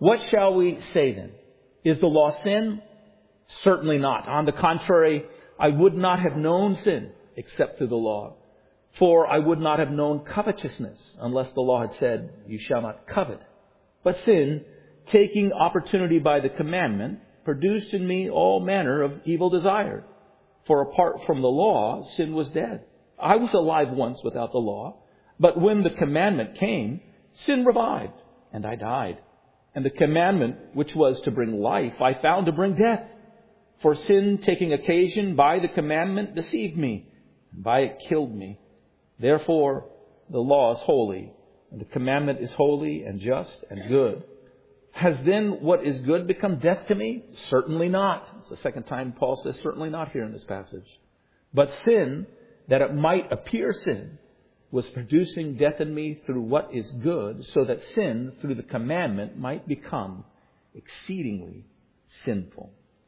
What shall we say then? Is the law sin? Certainly not. On the contrary, I would not have known sin except through the law. For I would not have known covetousness unless the law had said, you shall not covet. But sin, taking opportunity by the commandment, produced in me all manner of evil desire. For apart from the law, sin was dead. I was alive once without the law, but when the commandment came, sin revived, and I died. And the commandment, which was to bring life, I found to bring death. For sin, taking occasion by the commandment, deceived me, and by it killed me. Therefore, the law is holy, and the commandment is holy and just and good. Has then what is good become death to me? Certainly not. It's the second time Paul says certainly not here in this passage. But sin, that it might appear sin, was producing death in me through what is good, so that sin, through the commandment, might become exceedingly sinful.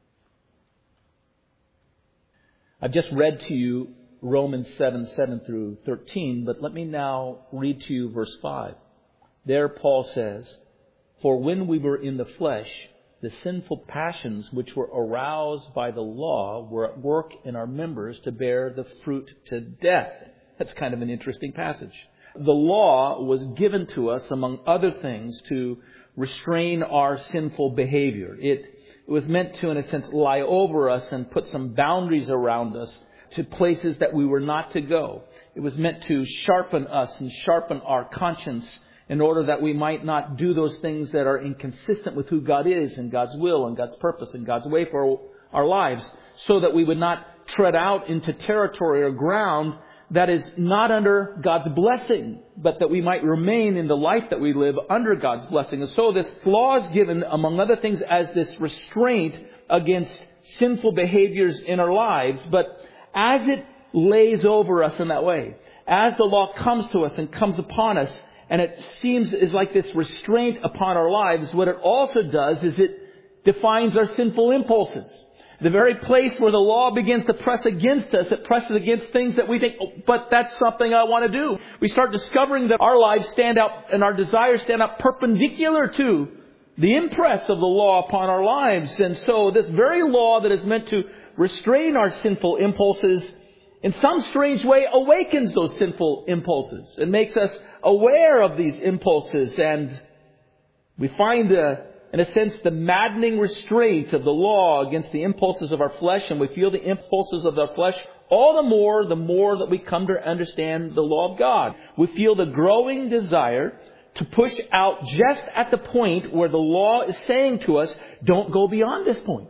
I've just read to you Romans 7 through 13, but let me now read to you verse 5. There Paul says, for when we were in the flesh, the sinful passions which were aroused by the law were at work in our members to bear the fruit to death. That's kind of an interesting passage. The law was given to us, among other things, to restrain our sinful behavior. It was meant to, in a sense, lie over us and put some boundaries around us to places that we were not to go. It was meant to sharpen us and sharpen our conscience in order that we might not do those things that are inconsistent with who God is and God's will and God's purpose and God's way for our lives, so that we would not tread out into territory or ground that is not under God's blessing, but that we might remain in the life that we live under God's blessing. And so this law is given, among other things, as this restraint against sinful behaviors in our lives. But as it lays over us in that way, as the law comes to us and comes upon us, and it seems is like this restraint upon our lives, what it also does is it defines our sinful impulses. The very place where the law begins to press against us, it presses against things that we think, oh, but that's something I want to do. We start discovering that our lives stand out and our desires stand out perpendicular to the impress of the law upon our lives. And so this very law that is meant to restrain our sinful impulses, in some strange way awakens those sinful impulses and makes us aware of these impulses. And we find, in a sense, the maddening restraint of the law against the impulses of our flesh. And we feel the impulses of our flesh all the more that we come to understand the law of God. We feel the growing desire to push out just at the point where the law is saying to us, don't go beyond this point.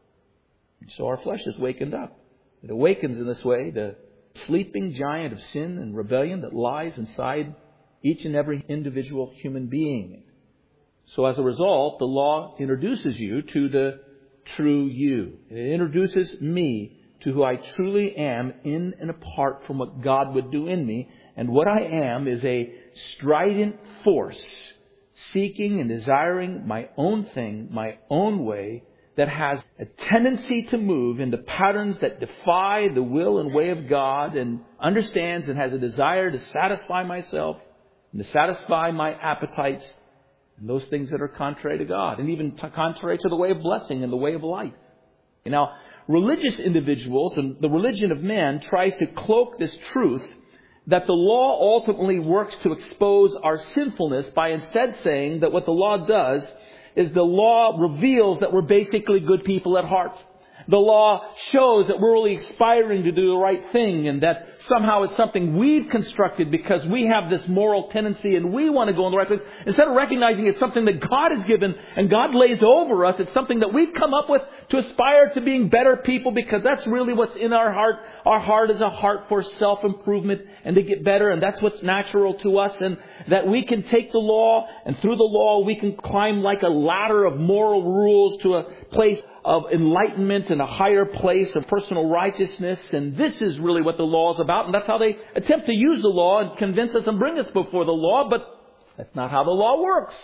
So our flesh is wakened up. It awakens in this way the sleeping giant of sin and rebellion that lies inside each and every individual human being. So as a result, the law introduces you to the true you. It introduces me to who I truly am in and apart from what God would do in me. And what I am is a strident force seeking and desiring my own thing, my own way, that has a tendency to move into patterns that defy the will and way of God, and understands and has a desire to satisfy myself and to satisfy my appetites and those things that are contrary to God, and even contrary to the way of blessing and the way of life. Now, religious individuals and the religion of man tries to cloak this truth that the law ultimately works to expose our sinfulness by instead saying that what the law does is the law reveals that we're basically good people at heart. The law shows that we're really aspiring to do the right thing, and that somehow it's something we've constructed because we have this moral tendency and we want to go in the right place. Instead of recognizing it's something that God has given and God lays over us, it's something that we've come up with to aspire to being better people, because that's really what's in our heart. Our heart is a heart for self-improvement and to get better, and that's what's natural to us, and that we can take the law, and through the law we can climb like a ladder of moral rules to a place of enlightenment and a higher place of personal righteousness. And this is really what the law is about. And that's how they attempt to use the law and convince us and bring us before the law. But that's not how the law works.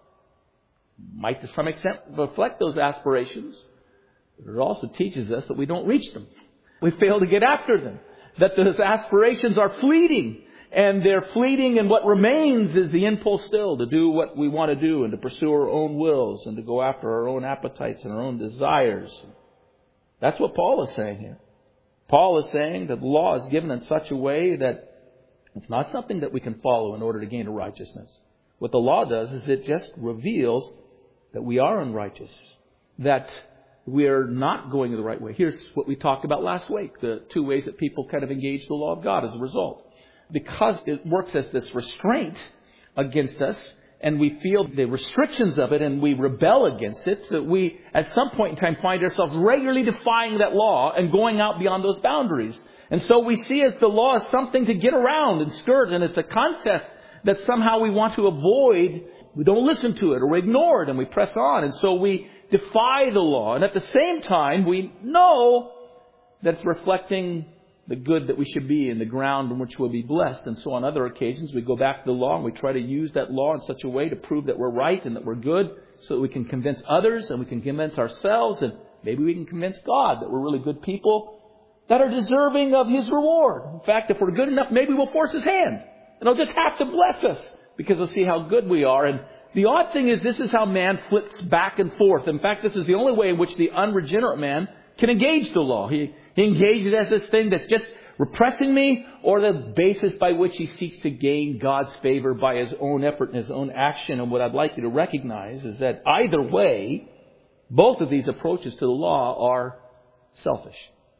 It might to some extent reflect those aspirations. But it also teaches us that we don't reach them. We fail to get after them. That those aspirations are fleeting. and they're fleeting, and what remains is the impulse still to do what we want to do and to pursue our own wills and to go after our own appetites and our own desires. That's what Paul is saying here. Paul is saying that the law is given in such a way that it's not something that we can follow in order to gain a righteousness. What the law does is it just reveals that we are unrighteous, that we're not going the right way. Here's what we talked about last week, the two ways that people kind of engage the law of God as a result. Because it works as this restraint against us, and we feel the restrictions of it, and we rebel against it, so we, at some point in time, find ourselves regularly defying that law and going out beyond those boundaries. And so we see as the law as something to get around and skirt, and it's a contest that somehow we want to avoid. We don't listen to it or ignore it, and we press on. And so we defy the law. And at the same time, we know that it's reflecting the good that we should be in the ground in which we'll be blessed. And so on other occasions, we go back to the law and we try to use that law in such a way to prove that we're right and that we're good, so that we can convince others and we can convince ourselves, and maybe we can convince God that we're really good people that are deserving of His reward. In fact, if we're good enough, maybe we'll force His hand. And He'll just have to bless us because He'll see how good we are. And the odd thing is, this is how man flips back and forth. In fact, this is the only way in which the unregenerate man can engage the law. He engages as this thing that's just repressing me, or the basis by which he seeks to gain God's favor by his own effort and his own action. And what I'd like you to recognize is that either way, both of these approaches to the law are selfish.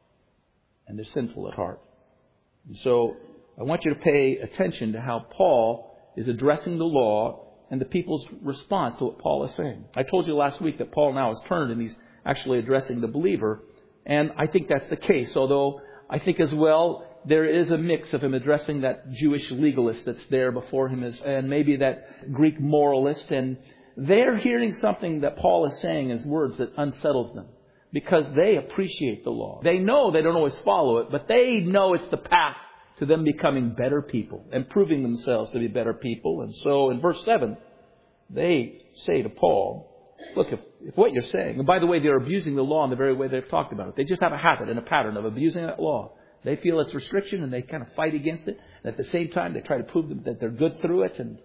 And they're sinful at heart. And so I want you to pay attention to how Paul is addressing the law and the people's response to what Paul is saying. I told you last week that Paul now has turned and he's actually addressing the believer. And I think that's the case. Although I think as well there is a mix of him addressing that Jewish legalist that's there before him, and maybe that Greek moralist. And they're hearing something that Paul is saying as words that unsettles them. Because they appreciate the law. They know they don't always follow it, but they know it's the path to them becoming better people and proving themselves to be better people. And so in verse 7, they say to Paul, look, if what you're saying, and by the way, they're abusing the law in the very way they've talked about it. They just have a habit and a pattern of abusing that law. They feel it's restriction and they kind of fight against it. And at the same time, they try to prove that they're good through it. And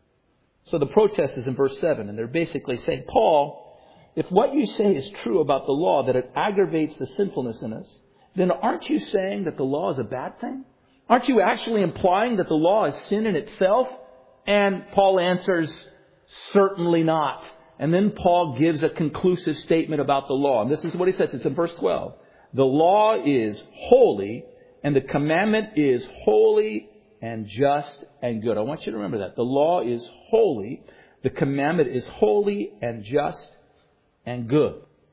so the protest is in verse 7, and they're basically saying, Paul, if what you say is true about the law, that it aggravates the sinfulness in us, then aren't you saying that the law is a bad thing? Aren't you actually implying that the law is sin in itself? And Paul answers, certainly not. And then Paul gives a conclusive statement about the law. And this is what he says. It's in verse 12. The law is holy, and the commandment is holy and just and good. I want you to remember that. The law is holy. The commandment is holy and just and good.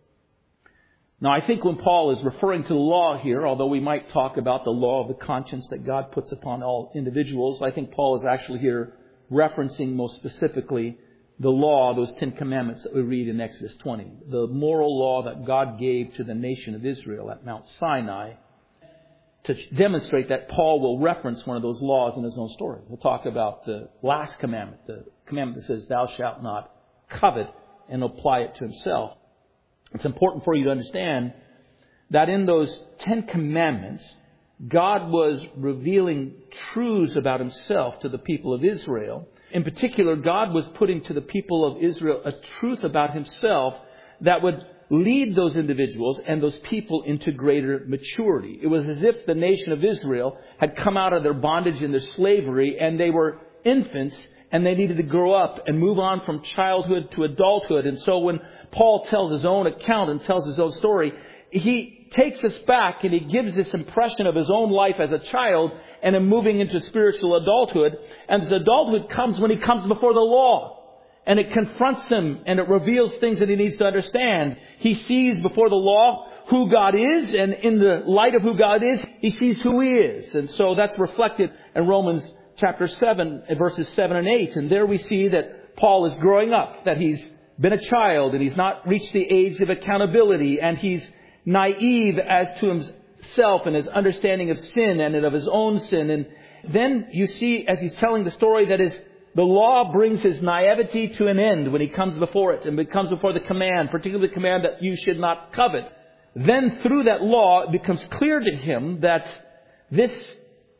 Now, I think when Paul is referring to the law here, although we might talk about the law of the conscience that God puts upon all individuals, I think Paul is actually here referencing most specifically the law, those 10 commandments that we read in Exodus 20. The moral law that God gave to the nation of Israel at Mount Sinai, to demonstrate that Paul will reference one of those laws in his own story. We'll talk about the last commandment, the commandment that says, thou shalt not covet, and apply it to himself. It's important for you to understand that in those 10 commandments, God was revealing truths about Himself to the people of Israel. In particular, God was putting to the people of Israel a truth about Himself that would lead those individuals and those people into greater maturity. It was as if the nation of Israel had come out of their bondage and their slavery, and they were infants, and they needed to grow up and move on from childhood to adulthood. And so when Paul tells his own account and tells his own story, he takes us back and he gives this impression of his own life as a child and him moving into spiritual adulthood. And this adulthood comes when he comes before the law. And it confronts him and it reveals things that he needs to understand. He sees before the law who God is, and in the light of who God is, he sees who He is. And so that's reflected in Romans chapter 7, verses 7 and 8. And there we see that Paul is growing up, that he's been a child and he's not reached the age of accountability, and he's naive as to himself and his understanding of sin and of his own sin. And then you see, as he's telling the story, that the law brings his naivety to an end when he comes before it and comes before the command, particularly the command that you should not covet. Then through that law, it becomes clear to him that this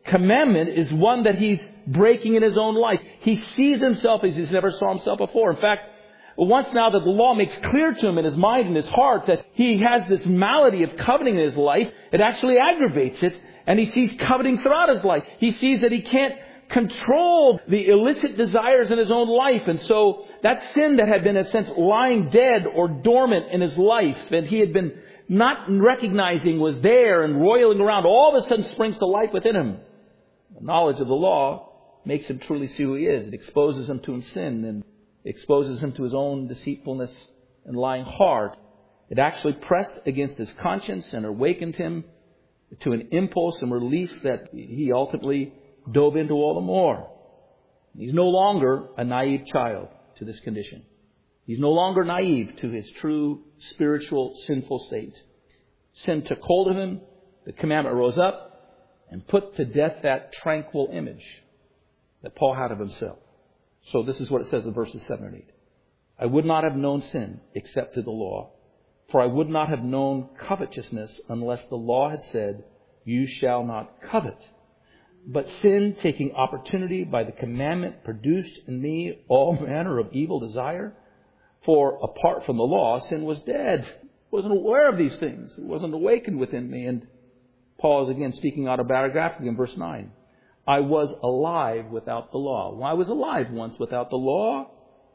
commandment is one that he's breaking in his own life. He sees himself as he's never saw himself before. In fact, once now that the law makes clear to him in his mind and his heart that he has this malady of coveting in his life, it actually aggravates it, and he sees coveting throughout his life. He sees that he can't control the illicit desires in his own life. And so that sin that had been, in a sense, lying dead or dormant in his life, and he had been not recognizing was there and roiling around, all of a sudden springs to life within him. The knowledge of the law makes him truly see who he is. It exposes him to his sin and exposes him to his own deceitfulness and lying heart. It actually pressed against his conscience and awakened him to an impulse and release that he ultimately dove into all the more. He's no longer a naive child to this condition. He's no longer naive to his true spiritual sinful state. Sin took hold of him. The commandment rose up and put to death that tranquil image that Paul had of himself. So this is what it says in verses 7 and 8. I would not have known sin except through the law, for I would not have known covetousness unless the law had said, you shall not covet. But sin, taking opportunity by the commandment, produced in me all manner of evil desire. For apart from the law, sin was dead. I wasn't aware of these things. It wasn't awakened within me. And Paul is again speaking autobiographically in verse 9. I was alive without the law. Well, I was alive once without the law.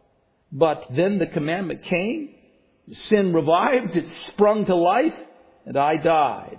But then the commandment came. Sin revived. It sprung to life. And I died.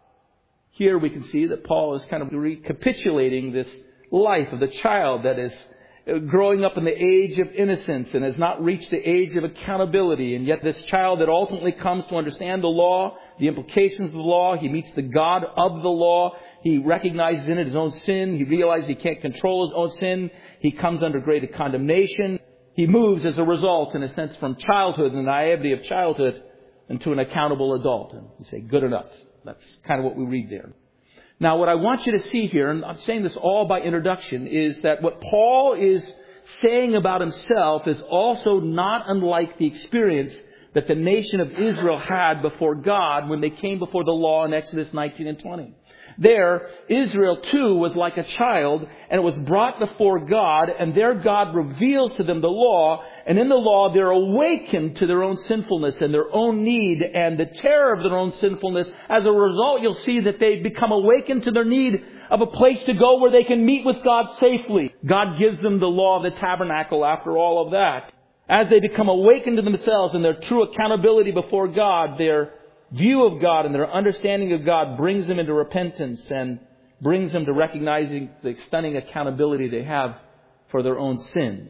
Here we can see that Paul is kind of recapitulating this life of the child that is growing up in the age of innocence and has not reached the age of accountability. And yet this child that ultimately comes to understand the law, the implications of the law, he meets the God of the law. He recognizes in it his own sin. He realizes he can't control his own sin. He comes under greater condemnation. He moves as a result, in a sense, from childhood and the naivety of childhood into an accountable adult. And you say, good enough. That's kind of what we read there. Now, what I want you to see here, and I'm saying this all by introduction, is that what Paul is saying about himself is also not unlike the experience that the nation of Israel had before God when they came before the law in Exodus 19 and 20. There, Israel too was like a child, and it was brought before God, and there God reveals to them the law, and in the law they're awakened to their own sinfulness and their own need and the terror of their own sinfulness. As a result, you'll see that they become awakened to their need of a place to go where they can meet with God safely. God gives them the law of the tabernacle after all of that. As they become awakened to themselves and their true accountability before God, their view of God and their understanding of God brings them into repentance and brings them to recognizing the stunning accountability they have for their own sins.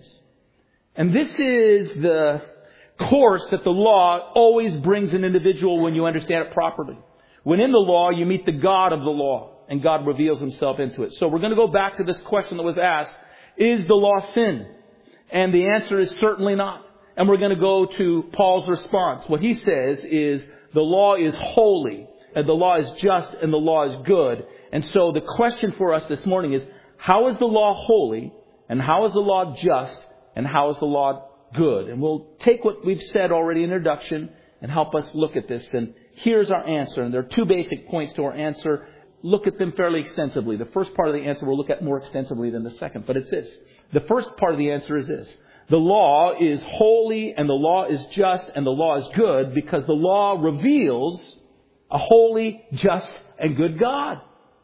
And this is the course that the law always brings an individual when you understand it properly. When in the law, you meet the God of the law, and God reveals himself into it. So we're going to go back to this question that was asked, is the law sin? And the answer is certainly not. And we're going to go to Paul's response. What he says is, the law is holy, and the law is just, and the law is good. And so the question for us this morning is, how is the law holy, and how is the law just, and how is the law good? And we'll take what we've said already in introduction and help us look at this. And here's our answer. And there are two basic points to our answer. Look at them fairly extensively. The first part of the answer we'll look at more extensively than the second. But it's this. The first part of the answer is this. The law is holy, and the law is just, and the law is good, because the law reveals a holy, just, and good God.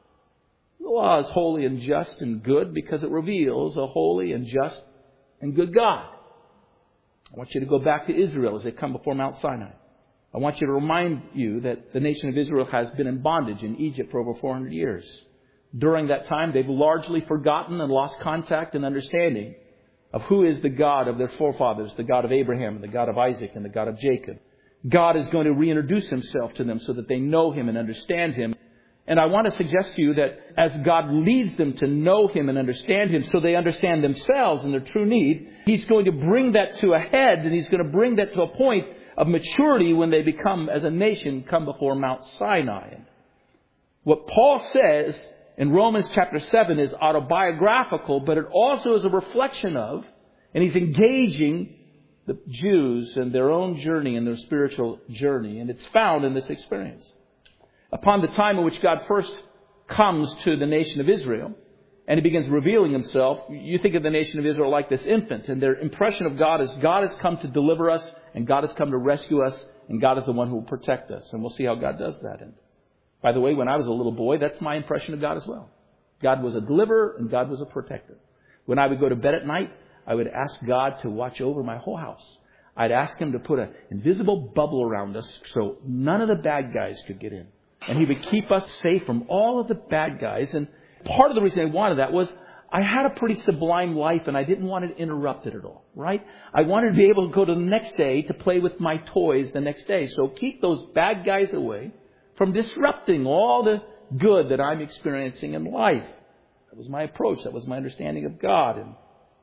The law is holy and just and good because it reveals a holy and just and good God. I want you to go back to Israel as they come before Mount Sinai. I want you to remind you that the nation of Israel has been in bondage in Egypt for over 400 years. During that time, they've largely forgotten and lost contact and understanding of who is the God of their forefathers, the God of Abraham, and the God of Isaac, and the God of Jacob. God is going to reintroduce himself to them so that they know him and understand him. And I want to suggest to you that as God leads them to know him and understand him so they understand themselves and their true need, he's going to bring that to a head, and he's going to bring that to a point of maturity when they become, as a nation, come before Mount Sinai. What Paul says in Romans chapter 7 is autobiographical, but it also is a reflection of, and he's engaging the Jews and their own journey and their spiritual journey. And it's found in this experience. Upon the time in which God first comes to the nation of Israel and He begins revealing Himself, you think of the nation of Israel like this infant, and their impression of God is God has come to deliver us, and God has come to rescue us, and God is the one who will protect us. And we'll see how God does that. And by the way, when I was a little boy, that's my impression of God as well. God was a deliverer and God was a protector. When I would go to bed at night, I would ask God to watch over my whole house. I'd ask Him to put an invisible bubble around us so none of the bad guys could get in. And He would keep us safe from all of the bad guys. And part of the reason I wanted that was I had a pretty sublime life and I didn't want it interrupted at all, right? I wanted to be able to go to the next day to play with my toys the next day. So keep those bad guys away from disrupting all the good that I'm experiencing in life. That was my approach. That was my understanding of God. And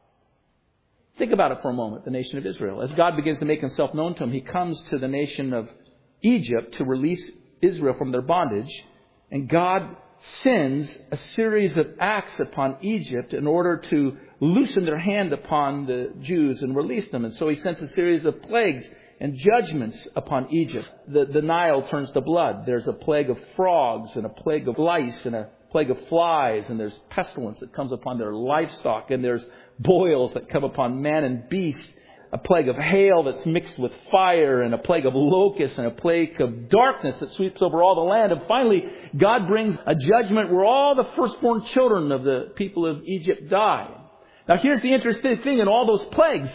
think about it for a moment, the nation of Israel. As God begins to make Himself known to them, He comes to the nation of Egypt to release Israel from their bondage. And God sends a series of acts upon Egypt in order to loosen their hand upon the Jews and release them. And so He sends a series of plagues and judgments upon Egypt. The Nile turns to blood. There's a plague of frogs and a plague of lice and a plague of flies. And there's pestilence that comes upon their livestock. And there's boils that come upon man and beast. A plague of hail that's mixed with fire, and a plague of locusts, and a plague of darkness that sweeps over all the land. And finally, God brings a judgment where all the firstborn children of the people of Egypt die. Now here's the interesting thing in all those plagues.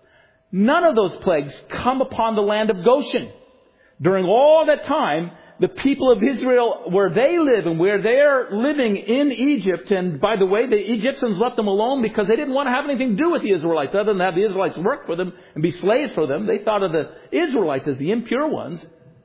None of those plagues come upon the land of Goshen. During all that time, the people of Israel, where they live and where they're living in Egypt, and by the way, the Egyptians left them alone because they didn't want to have anything to do with the Israelites other than have the Israelites work for them and be slaves for them. They thought of the Israelites as the impure ones.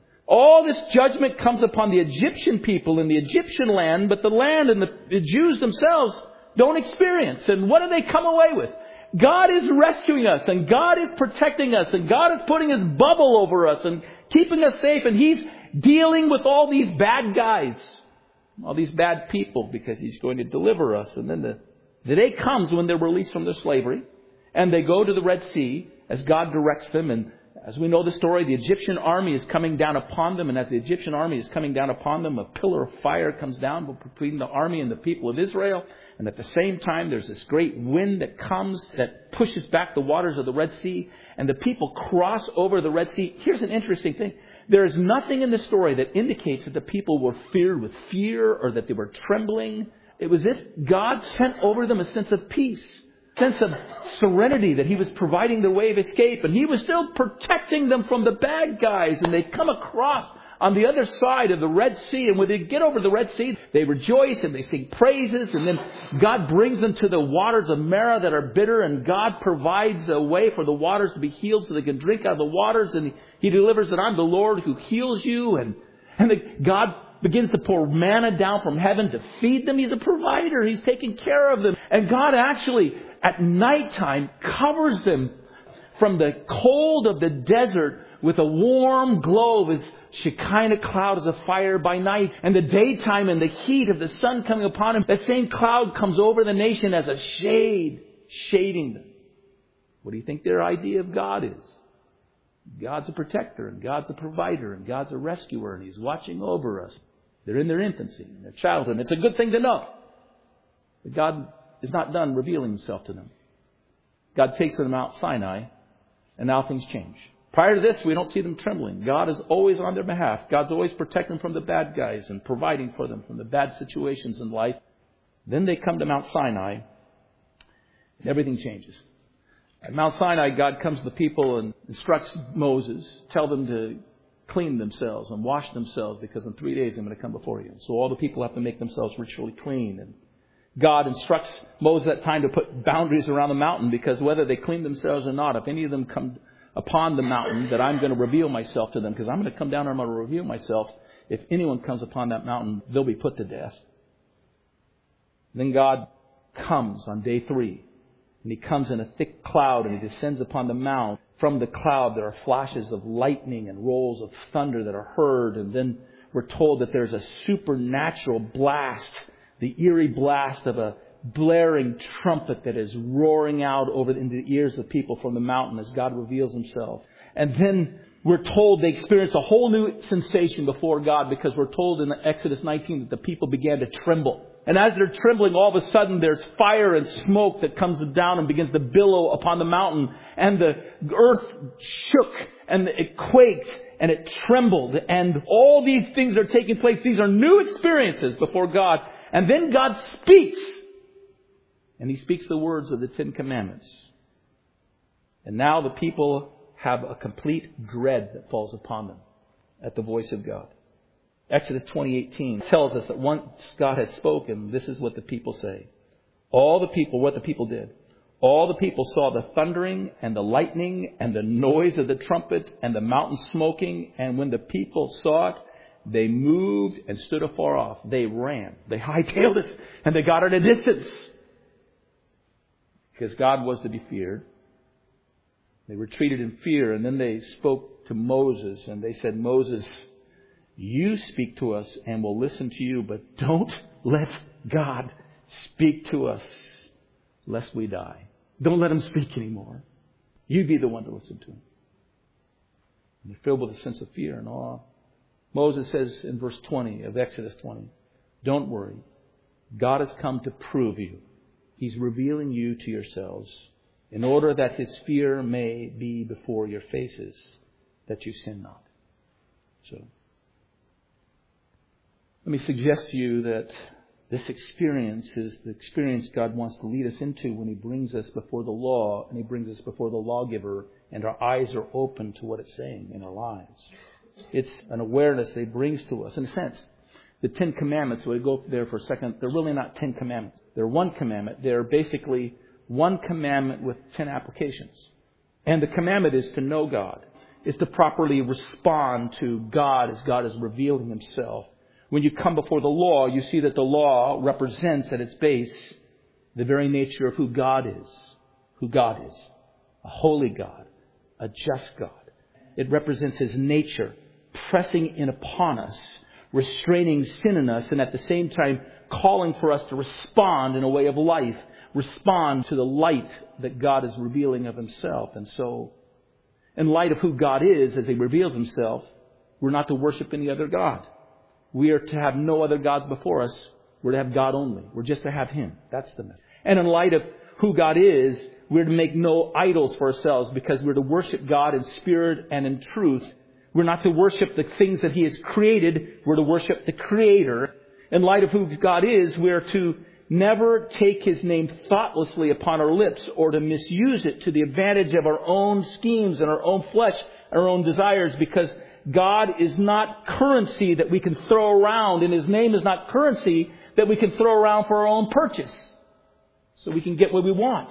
All this judgment comes upon the Egyptian people in the Egyptian land, but the land and the Jews themselves don't experience. And what do they come away with? God is rescuing us, and God is protecting us, and God is putting His bubble over us and keeping us safe, and He's dealing with all these bad guys, all these bad people, because He's going to deliver us. And then the day comes when they're released from their slavery, and they go to the Red Sea as God directs them. And as we know the story, the Egyptian army is coming down upon them. And as the Egyptian army is coming down upon them, a pillar of fire comes down between the army and the people of Israel. And at the same time, there's this great wind that comes that pushes back the waters of the Red Sea. And the people cross over the Red Sea. Here's an interesting thing. There is nothing in the story that indicates that the people were feared with fear or that they were trembling. It was as if God sent over them a sense of peace, sense of serenity, that He was providing their way of escape. And He was still protecting them from the bad guys. And they come across on the other side of the Red Sea. And when they get over the Red Sea, they rejoice and they sing praises. And then God brings them to the waters of Marah that are bitter. And God provides a way for the waters to be healed so they can drink out of the waters. And He delivers that I'm the Lord who heals you. And God begins to pour manna down from heaven to feed them. He's a provider. He's taking care of them. And God actually, at nighttime, covers them from the cold of the desert with a warm glow of His Shekinah cloud as a fire by night. And the daytime and the heat of the sun coming upon Him, that same cloud comes over the nation as a shade, shading them. What do you think their idea of God is? God's a protector, and God's a provider, and God's a rescuer, and He's watching over us. They're in their infancy, in their childhood. It's a good thing to know. But God is not done revealing Himself to them. God takes them to Mount Sinai, and now things change. Prior to this, we don't see them trembling. God is always on their behalf. God's always protecting them from the bad guys and providing for them from the bad situations in life. Then they come to Mount Sinai, and everything changes. At Mount Sinai, God comes to the people and instructs Moses, tell them to clean themselves and wash themselves because in 3 days I'm going to come before you. So all the people have to make themselves ritually clean. And God instructs Moses at that time to put boundaries around the mountain because whether they clean themselves or not, if any of them come upon the mountain, that I'm going to reveal myself to them because I'm going to come down and I'm going to reveal myself. If anyone comes upon that mountain, they'll be put to death. Then God comes on day 3. And He comes in a thick cloud and He descends upon the mount. From the cloud there are flashes of lightning and rolls of thunder that are heard. And then we're told that there's a supernatural blast, the eerie blast of a blaring trumpet that is roaring out over into the ears of people from the mountain as God reveals Himself. And then we're told they experienced a whole new sensation before God, because we're told in Exodus 19 that the people began to tremble. And as they're trembling, all of a sudden there's fire and smoke that comes down and begins to billow upon the mountain. And the earth shook and it quaked and it trembled. And all these things are taking place. These are new experiences before God. And then God speaks. And He speaks the words of the Ten Commandments. And now the people have a complete dread that falls upon them at the voice of God. Exodus 20:18 tells us that once God had spoken, this is what the people say. What the people did. All the people saw the thundering and the lightning and the noise of the trumpet and the mountain smoking. And when the people saw it, they moved and stood afar off. They ran. They hightailed it and they got at a distance. Because God was to be feared. They retreated in fear, and then they spoke to Moses, and they said, Moses, you speak to us and we'll listen to you, but don't let God speak to us lest we die. Don't let Him speak anymore. You be the one to listen to Him. And they're filled with a sense of fear and awe. Moses says in verse 20 of Exodus 20, don't worry. God has come to prove you. He's revealing you to yourselves, in order that His fear may be before your faces, that you sin not. So, let me suggest to you that this experience is the experience God wants to lead us into when He brings us before the law and He brings us before the lawgiver, and our eyes are open to what it's saying in our lives. It's an awareness that He brings to us. In a sense, the Ten Commandments, we go there for a second, they're really not 10 commandments. They're one commandment. They're basically one commandment with 10 applications. And the commandment is to know God. Is to properly respond to God as God is revealing Himself. When you come before the law, you see that the law represents at its base the very nature of who God is. Who God is. A holy God. A just God. It represents His nature, pressing in upon us, restraining sin in us, and at the same time calling for us to respond in a way of life. Respond to the light that God is revealing of Himself. And so, in light of who God is as He reveals Himself, we're not to worship any other God. We are to have no other gods before us. We're to have God only. We're just to have Him. That's the message. And in light of who God is, we're to make no idols for ourselves, because we're to worship God in spirit and in truth. We're not to worship the things that He has created. We're to worship the Creator. In light of who God is, we're to never take His name thoughtlessly upon our lips, or to misuse it to the advantage of our own schemes and our own flesh, our own desires, because God is not currency that we can throw around, and His name is not currency that we can throw around for our own purchase, so we can get what we want.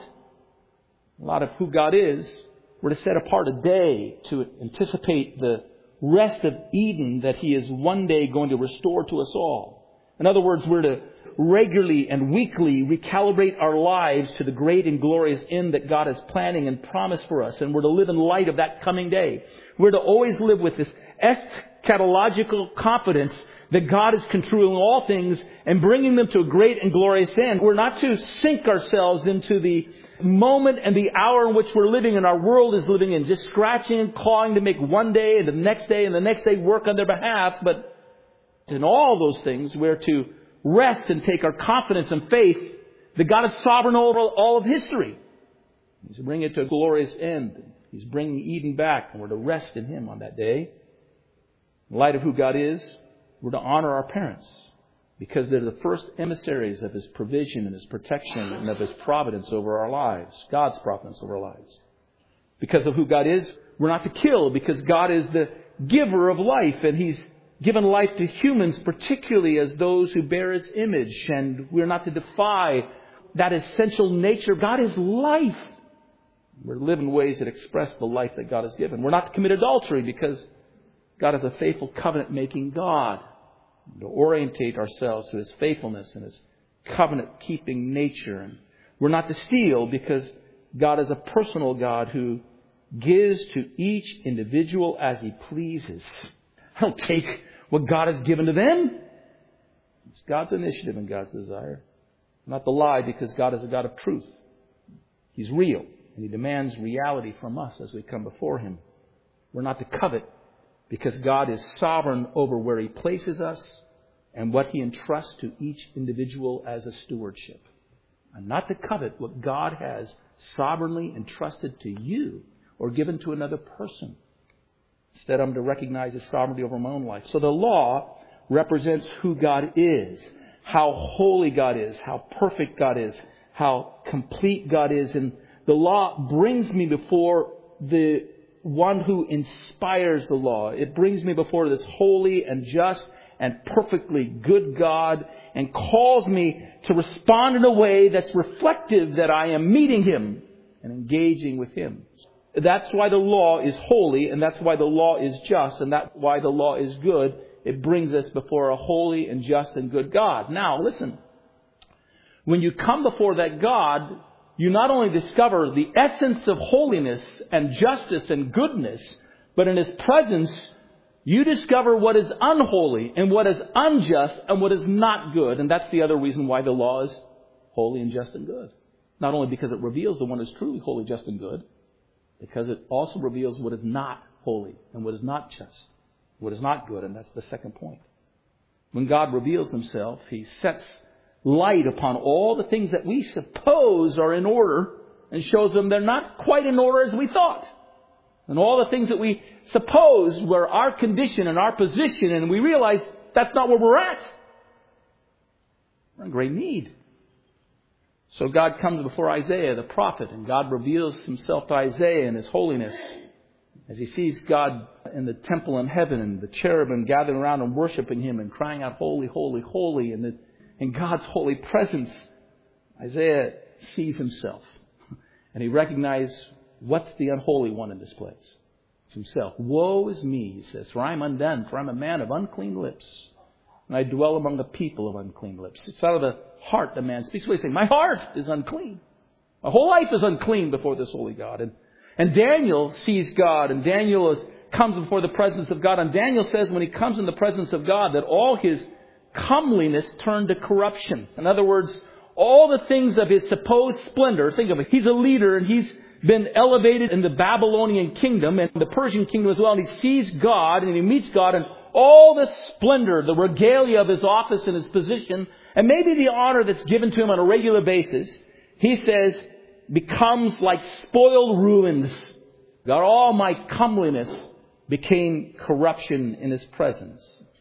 A lot of who God is, we're to set apart a day to anticipate the rest of Eden that He is one day going to restore to us all. In other words, we're to regularly and weekly recalibrate our lives to the great and glorious end that God is planning and promised for us. And we're to live in light of that coming day. We're to always live with this eschatological confidence that God is controlling all things and bringing them to a great and glorious end. We're not to sink ourselves into the moment and the hour in which we're living and our world is living in, just scratching and clawing to make one day and the next day and the next day work on their behalf. But in all those things, we're to rest and take our confidence and faith that God is sovereign over all of history. He's bringing it to a glorious end. He's bringing Eden back, and we're to rest in Him on that day. In light of who God is, we're to honor our parents, because they're the first emissaries of His provision and His protection and of His providence over our lives. God's providence over our lives. Because of who God is, we're not to kill, because God is the giver of life, and He's given life to humans, particularly as those who bear His image. And we're not to defy that essential nature. God is life. We're to live in ways that express the life that God has given. We're not to commit adultery, because God is a faithful covenant-making God. To orientate ourselves to His faithfulness and His covenant-keeping nature. And we're not to steal, because God is a personal God who gives to each individual as He pleases. I don't take what God has given to them. It's God's initiative and God's desire. Not to lie, because God is a God of truth. He's real, and He demands reality from us as we come before Him. We're not to covet because God is sovereign over where He places us and what He entrusts to each individual as a stewardship. And not to covet what God has sovereignly entrusted to you or given to another person. Instead, I'm to recognize His sovereignty over my own life. So the law represents who God is, how holy God is, how perfect God is, how complete God is. And the law brings me before the one who inspires the law. It brings me before this holy and just and perfectly good God and calls me to respond in a way that's reflective that I am meeting Him and engaging with Him. That's why the law is holy, and that's why the law is just, and that's why the law is good. It brings us before a holy and just and good God. Now, listen. When you come before that God, you not only discover the essence of holiness and justice and goodness, but in His presence, you discover what is unholy and what is unjust and what is not good. And that's the other reason why the law is holy and just and good. Not only because it reveals the one who is truly holy, just, and good, because it also reveals what is not holy and what is not just, what is not good. And that's the second point. When God reveals Himself, He sets light upon all the things that we suppose are in order and shows them they're not quite in order as we thought. And all the things that we suppose were our condition and our position, and we realize that's not where we're at. We're in great need. So God comes before Isaiah, the prophet, and God reveals Himself to Isaiah in His holiness. As he sees God in the temple in heaven and the cherubim gathering around and worshiping Him and crying out, holy, holy, holy, and in God's holy presence, Isaiah sees himself. And he recognizes what's the unholy one in this place. It's himself. Woe is me, he says, for I am undone, for I am a man of unclean lips. And I dwell among the people of unclean lips. It's out of the heart the man speaks. What he's saying, my heart is unclean. My whole life is unclean before this holy God. And Daniel sees God, and Daniel comes before the presence of God. And Daniel says when he comes in the presence of God that all his comeliness turned to corruption. In other words, all the things of his supposed splendor. Think of it. He's a leader and he's been elevated in the Babylonian kingdom and the Persian kingdom as well. And he sees God and he meets God and all the splendor, the regalia of his office and his position, and maybe the honor that's given to him on a regular basis, he says, becomes like spoiled ruins. God, all my comeliness became corruption in His presence.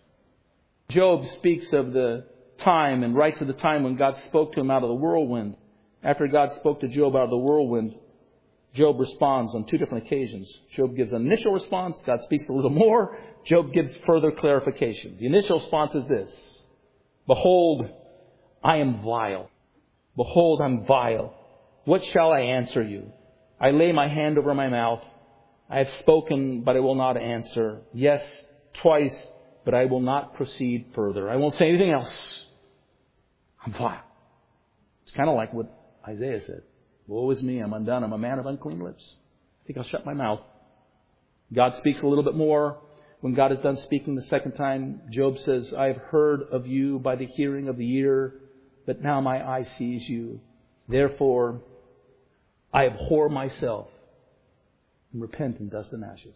Job speaks of the time and writes of the time when God spoke to him out of the whirlwind. After God spoke to Job out of the whirlwind, Job responds on two different occasions. Job gives an initial response. God speaks a little more. Job gives further clarification. The initial response is this. Behold, I am vile. Behold, I'm vile. What shall I answer you? I lay my hand over my mouth. I have spoken, but I will not answer. Yes, twice, but I will not proceed further. I won't say anything else. I'm vile. It's kind of like what Isaiah said. Woe is me, I'm undone. I'm a man of unclean lips. I think I'll shut my mouth. God speaks a little bit more. When God is done speaking the second time, Job says, I have heard of you by the hearing of the ear, but now my eye sees you. Therefore, I abhor myself and repent in dust and ashes.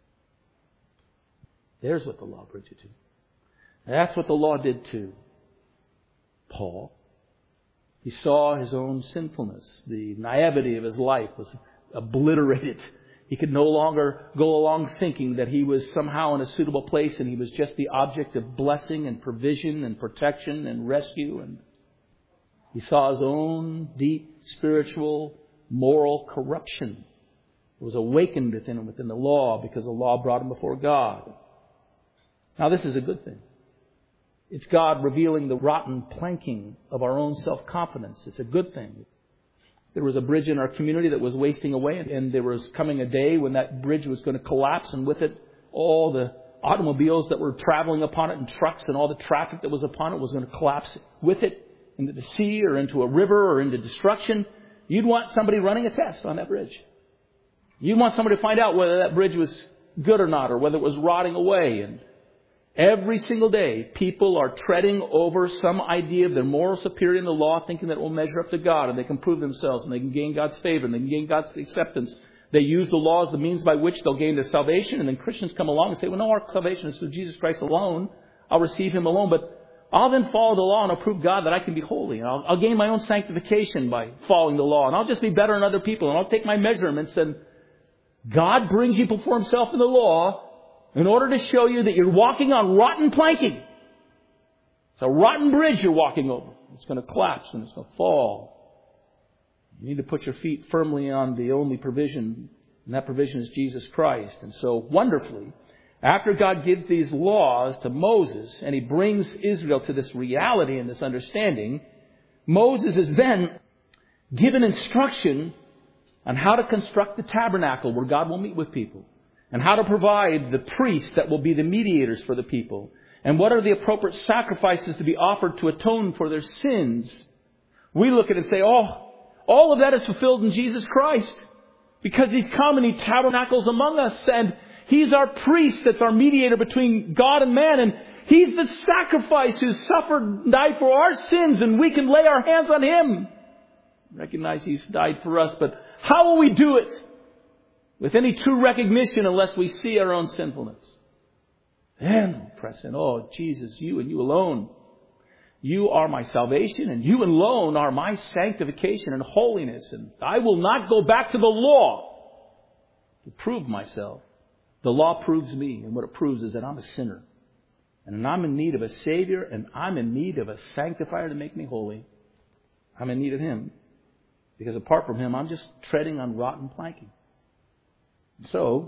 There's what the law brings you to. That's what the law did to Paul. He saw his own sinfulness. The naivety of his life was obliterated. He could no longer go along thinking that he was somehow in a suitable place and he was just the object of blessing and provision and protection and rescue. And he saw his own deep spiritual, moral corruption. It was awakened within him, within the law, because the law brought him before God. Now, this is a good thing. It's God revealing the rotten planking of our own self-confidence. It's a good thing. There was a bridge in our community that was wasting away, and there was coming a day when that bridge was going to collapse, and with it, all the automobiles that were traveling upon it and trucks and all the traffic that was upon it was going to collapse with it into the sea or into a river or into destruction. You'd want somebody running a test on that bridge. You'd want somebody to find out whether that bridge was good or not, or whether it was rotting away. And every single day, people are treading over some idea of their moral superiority in the law, thinking that it will measure up to God and they can prove themselves and they can gain God's favor and they can gain God's acceptance. They use the law as the means by which they'll gain their salvation. And then Christians come along and say, well, no, our salvation is through Jesus Christ alone. I'll receive Him alone. But I'll then follow the law and I'll prove God that I can be holy. And I'll gain my own sanctification by following the law. And I'll just be better than other people. And I'll take my measurements. And God brings you before Himself in the law in order to show you that you're walking on rotten planking. It's a rotten bridge you're walking over. It's going to collapse and it's going to fall. You need to put your feet firmly on the only provision, and that provision is Jesus Christ. And so, wonderfully, after God gives these laws to Moses, and He brings Israel to this reality and this understanding, Moses is then given instruction on how to construct the tabernacle where God will meet with people, and how to provide the priests that will be the mediators for the people, and what are the appropriate sacrifices to be offered to atone for their sins. We look at it and say, oh, all of that is fulfilled in Jesus Christ, because He's come and He tabernacles among us, and He's our priest that's our mediator between God and man, and He's the sacrifice who suffered and died for our sins, and we can lay our hands on Him. Recognize He's died for us, but how will we do it with any true recognition unless we see our own sinfulness? Then press in, oh, Jesus, You and You alone. You are my salvation, and You alone are my sanctification and holiness. And I will not go back to the law to prove myself. The law proves me, and what it proves is that I'm a sinner. And I'm in need of a Savior, and I'm in need of a sanctifier to make me holy. I'm in need of Him. Because apart from Him, I'm just treading on rotten planking. So,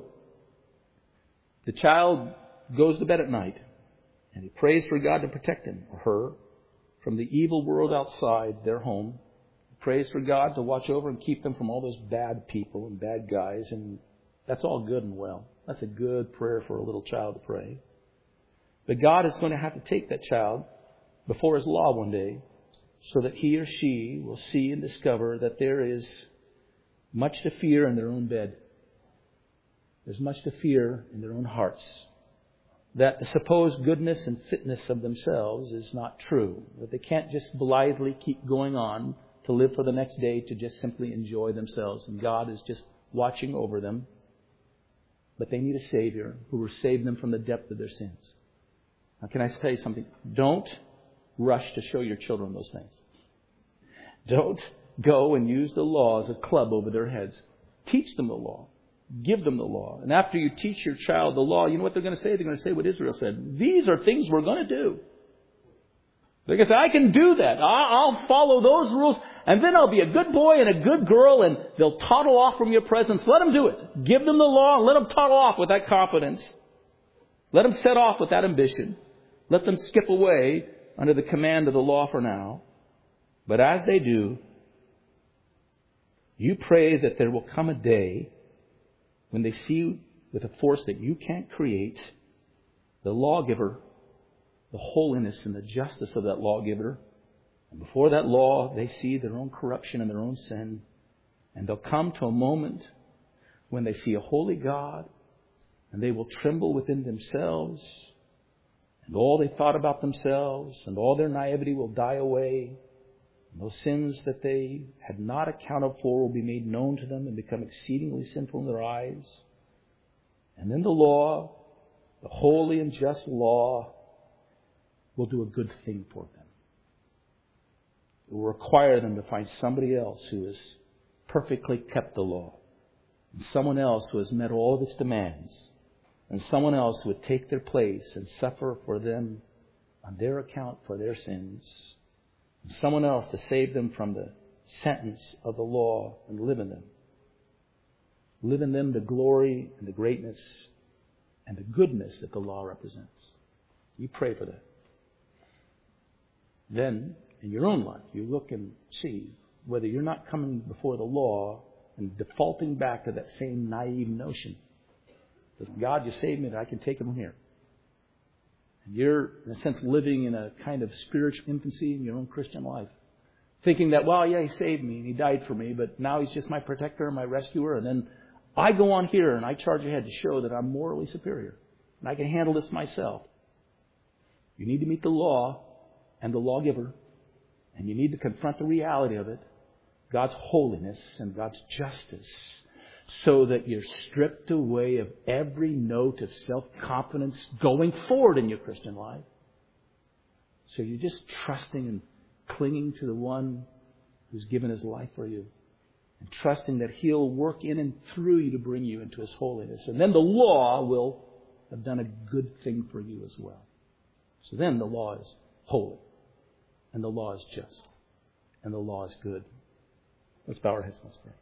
the child goes to bed at night, and he prays for God to protect him or her from the evil world outside their home. He prays for God to watch over and keep them from all those bad people and bad guys. And that's all good and well. That's a good prayer for a little child to pray. But God is going to have to take that child before His law one day, so that he or she will see and discover that there is much to fear in their own bed. There's much to fear in their own hearts. That the supposed goodness and fitness of themselves is not true. That they can't just blithely keep going on to live for the next day, to just simply enjoy themselves. And God is just watching over them. But they need a Savior who will save them from the depth of their sins. Now, can I tell you something? Don't rush to show your children those things. Don't go and use the law as a club over their heads. Teach them the law. Give them the law. And after you teach your child the law, you know what they're going to say? They're going to say what Israel said. These are things we're going to do. They're going to say, I can do that. I'll follow those rules. And then I'll be a good boy and a good girl, and they'll toddle off from your presence. Let them do it. Give them the law and let them toddle off with that confidence. Let them set off with that ambition. Let them skip away under the command of the law for now. But as they do, you pray that there will come a day when they see with a force that you can't create the lawgiver, the holiness and the justice of that lawgiver. And before that law, they see their own corruption and their own sin. And they'll come to a moment when they see a holy God, and they will tremble within themselves. And all they thought about themselves and all their naivety will die away. And those sins that they had not accounted for will be made known to them and become exceedingly sinful in their eyes. And then the law, the holy and just law, will do a good thing for them. It will require them to find somebody else who has perfectly kept the law. And someone else who has met all of its demands. And someone else who would take their place and suffer for them on their account for their sins. And someone else to save them from the sentence of the law and live in them. Live in them the glory and the greatness and the goodness that the law represents. You pray for that. Then, in your own life, you look and see whether you're not coming before the law and defaulting back to that same naive notion. Because God, You saved me that I can take Him here. And you're, in a sense, living in a kind of spiritual infancy in your own Christian life. Thinking that, well, yeah, He saved me and He died for me, but now He's just my protector and my rescuer. And then I go on here and I charge ahead to show that I'm morally superior. And I can handle this myself. You need to meet the law and the lawgiver. And you need to confront the reality of it. God's holiness and God's justice. so that you're stripped away of every note of self-confidence going forward in your Christian life. So you're just trusting and clinging to the one who's given His life for you. And trusting that He'll work in and through you to bring you into His holiness. And then the law will have done a good thing for you as well. So then the law is holy. And the law is just. And the law is good. Let's bow our heads. Let's pray.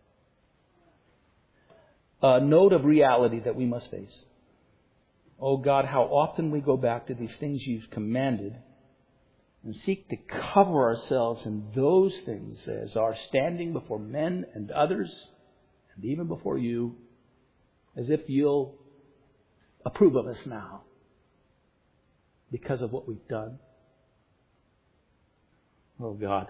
A note of reality that we must face. Oh God, how often we go back to these things You've commanded and seek to cover ourselves in those things as our standing before men and others, and even before You, as if You'll approve of us now because of what we've done. Oh God.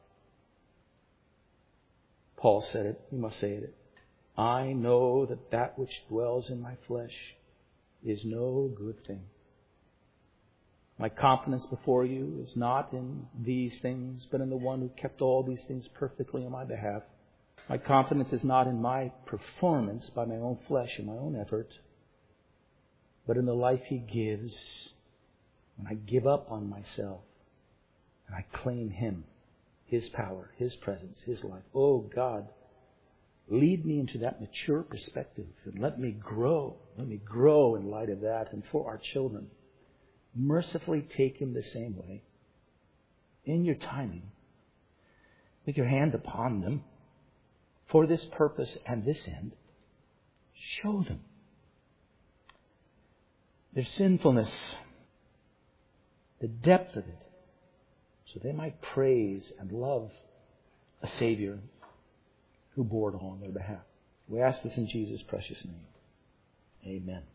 Paul said it. We must say it. I know that that which dwells in my flesh is no good thing. My confidence before You is not in these things, but in the one who kept all these things perfectly on my behalf. My confidence is not in my performance by my own flesh and my own effort, but in the life He gives when I give up on myself and I claim Him, His power, His presence, His life. Oh God, lead me into that mature perspective and let me grow. Let me grow in light of that. And for our children, mercifully take Him the same way. In Your timing, with Your hand upon them for this purpose and this end. Show them their sinfulness, the depth of it, so they might praise and love a Savior who bore it all on their behalf. We ask this in Jesus' precious name. Amen.